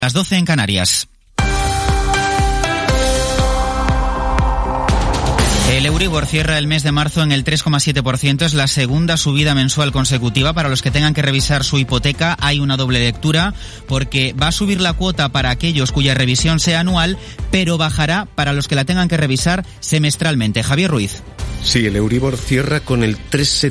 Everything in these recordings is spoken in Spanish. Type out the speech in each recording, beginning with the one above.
Las 12 en Canarias. El Euribor cierra el mes de marzo en el 3,7%, es la segunda subida mensual consecutiva. Para los que tengan que revisar su hipoteca hay una doble lectura, porque va a subir la cuota para aquellos cuya revisión sea anual, pero bajará para los que la tengan que revisar semestralmente. Javier Ruiz. Sí, el Euribor cierra con el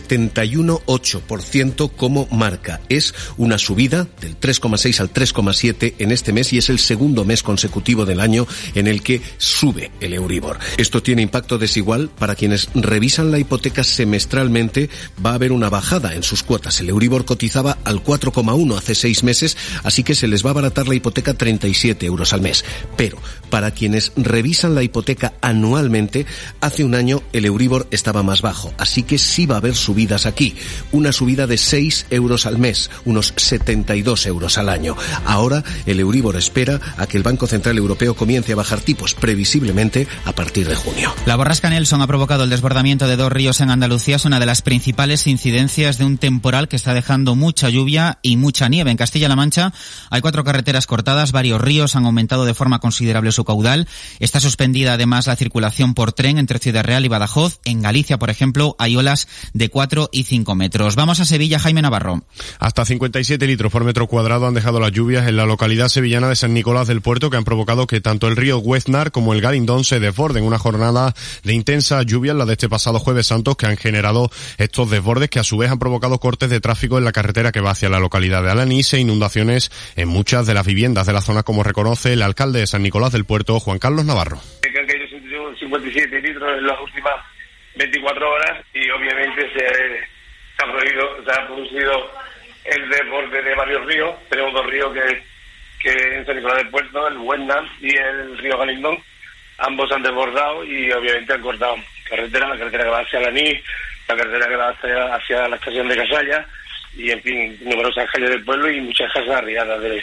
3,718% como marca. Es una subida del 3,6 al 3,7 en este mes y es el segundo mes consecutivo del año en el que sube el Euribor. Esto tiene impacto desigual. Para quienes revisan la hipoteca semestralmente va a haber una bajada en sus cuotas. El Euribor cotizaba al 4,1 hace 6 meses, así que se les va a abaratar la hipoteca 37 euros al mes. Pero para quienes revisan la hipoteca anualmente, hace un año el Euribor estaba más bajo, así que sí va a haber subidas aquí. Una subida de 6 euros al mes, unos 72 euros al año. Ahora el Euribor espera a que el Banco Central Europeo comience a bajar tipos, previsiblemente a partir de junio. La borrasca Nelson ha provocado el desbordamiento de 2 ríos en Andalucía. Es una de las principales incidencias de un temporal que está dejando mucha lluvia y mucha nieve. En Castilla-La Mancha hay 4 carreteras cortadas, varios ríos han aumentado de forma considerable su caudal. Está suspendida además la circulación por tren entre Ciudad Real y Badajoz. En Galicia, por ejemplo, hay olas de 4 y 5 metros. Vamos a Sevilla, Jaime Navarro. Hasta 57 litros por metro cuadrado han dejado las lluvias en la localidad sevillana de San Nicolás del Puerto, que han provocado que tanto el río Güeznar como el Galindón se desborden. Una jornada de intensas lluvias, la de este pasado Jueves Santo, que han generado estos desbordes que a su vez han provocado cortes de tráfico en la carretera que va hacia la localidad de Alanís e inundaciones en muchas de las viviendas de la zona, como reconoce el alcalde de San Nicolás del Puerto, Juan Carlos Navarro. Han caído 57 litros en las últimas 24 horas y obviamente se ha producido el desborde de varios ríos. Tenemos 2 ríos que en San Nicolás del Puerto, el Güeznar y el río Galindón. Ambos han desbordado y obviamente han cortado la carretera que va hacia Alanís, la carretera que va hacia la estación de Casalla y, en fin, numerosas calles del pueblo y muchas casas arriadas de.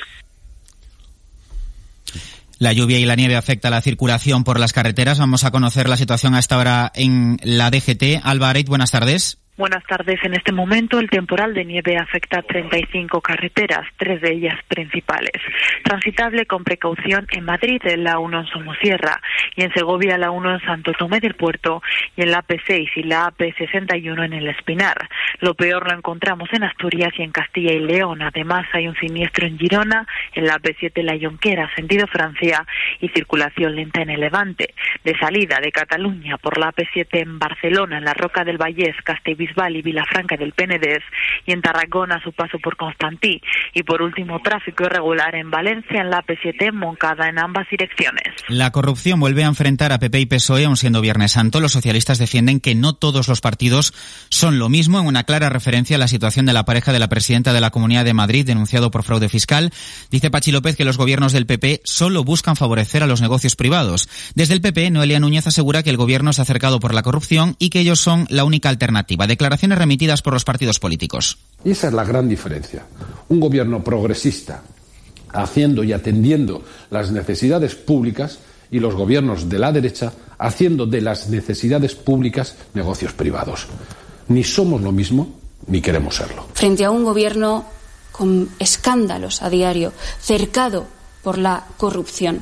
La lluvia y la nieve afecta la circulación por las carreteras. Vamos a conocer la situación a esta hora en la DGT. Alba Aret, buenas tardes. Buenas tardes. En este momento el temporal de nieve afecta a 35 carreteras, 3 de ellas principales. Transitable con precaución en Madrid, en la 1 en Somosierra, y en Segovia la 1 en Santo Tomé del Puerto, y en la AP6 y la AP61 en el Espinar. Lo peor lo encontramos en Asturias y en Castilla y León. Además hay un siniestro en Girona, en la AP7 La Jonquera, sentido Francia, y circulación lenta en el Levante. De salida de Cataluña por la AP7 en Barcelona, en la Roca del Vallès, Castellbisbal y Vilafranca del Penedès, y en Tarragona a su paso por Constantí. Y por último, tráfico irregular en Valencia, en la AP7 en Moncada, en ambas direcciones. La corrupción vuelve a enfrentar a PP y PSOE, aun siendo Viernes Santo. Los socialistas defienden que no todos los partidos son lo mismo, en una clara referencia a la situación de la pareja de la presidenta de la Comunidad de Madrid, denunciado por fraude fiscal. Dice Pachi López que los gobiernos del PP solo buscan favorecer a los negocios privados. Desde el PP, Noelia Núñez asegura que el gobierno se ha acercado por la corrupción y que ellos son la única alternativa. Declaraciones remitidas por los partidos políticos. Y esa es la gran diferencia. Un gobierno progresista haciendo y atendiendo las necesidades públicas y los gobiernos de la derecha haciendo de las necesidades públicas negocios privados. Ni somos lo mismo, ni queremos serlo. Frente a un gobierno con escándalos a diario, cercado por la corrupción,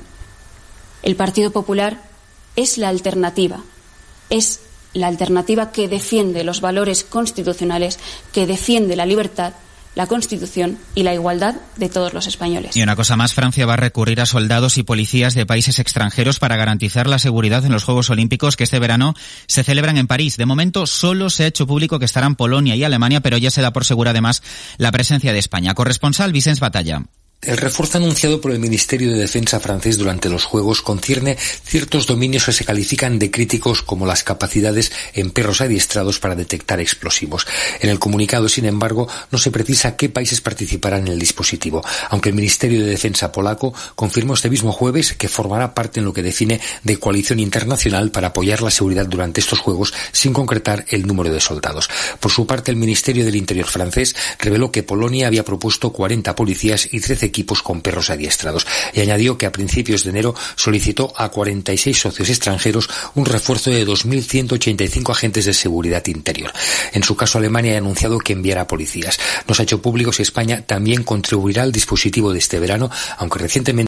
el Partido Popular es la alternativa, es la alternativa que defiende los valores constitucionales, que defiende la libertad, la Constitución y la igualdad de todos los españoles. Y una cosa más, Francia va a recurrir a soldados y policías de países extranjeros para garantizar la seguridad en los Juegos Olímpicos que este verano se celebran en París. De momento solo se ha hecho público que estarán Polonia y Alemania, pero ya se da por segura además la presencia de España. Corresponsal Vicens Batalla. El refuerzo anunciado por el Ministerio de Defensa francés durante los Juegos concierne ciertos dominios que se califican de críticos, como las capacidades en perros adiestrados para detectar explosivos. En el comunicado, sin embargo, no se precisa qué países participarán en el dispositivo, aunque el Ministerio de Defensa polaco confirmó este mismo jueves que formará parte en lo que define de coalición internacional para apoyar la seguridad durante estos Juegos, sin concretar el número de soldados. Por su parte, el Ministerio del Interior francés reveló que Polonia había propuesto 40 policías y 13 10 equipos con perros adiestrados. Y añadió que a principios de enero solicitó a 46 socios extranjeros un refuerzo de 2.185 agentes de seguridad interior. En su caso, Alemania ha anunciado que enviará policías. No se ha hecho público si España también contribuirá al dispositivo de este verano, aunque recientemente